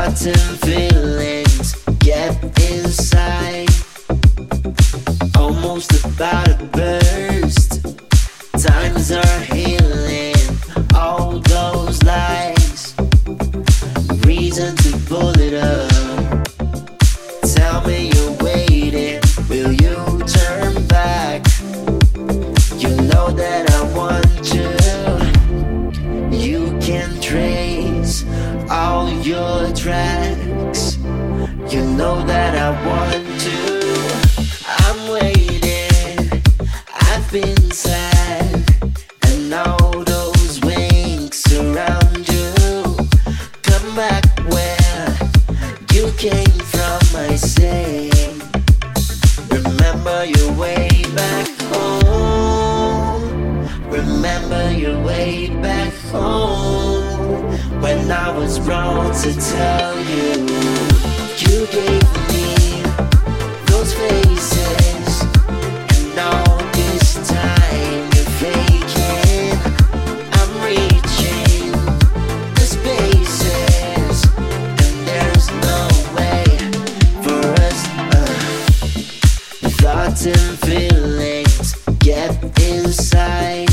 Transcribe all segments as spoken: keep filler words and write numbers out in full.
Thoughts and feelings get inside, almost about to burst. Times are healing all those lies. Reason to pull it up. Tell me you're waiting. Will you turn back? You know that I want you. You can trace all your tracks. You know that I want to. I'm waiting. I've been sad, and all those wings surround you. Come back where you came from, I say. Remember your way back home. Remember your way back home. When I was wrong to tell you, you gave me those faces, and all this time you're faking. I'm reaching the spaces, and there's no way for us. uh, Thoughts and feelings get inside,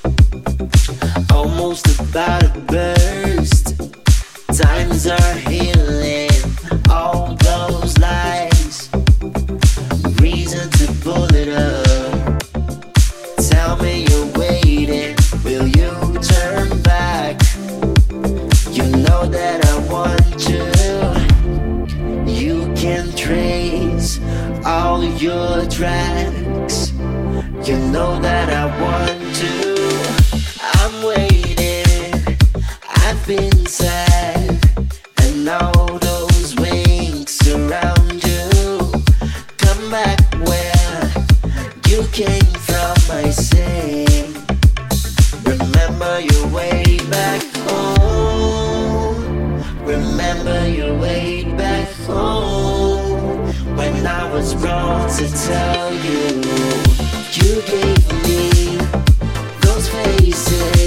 almost about to burst. Times are healing all those lies. Reason to pull it up. Tell me you're waiting. Will you turn back? You know that I want you. You can trace all your tracks. You know that I want to. I'm waiting. I've been sad, and all those wings surround you. Come back where you came from, I say. Remember your way back home. Remember your way back home. When I was wrong to tell you, you gave me those faces.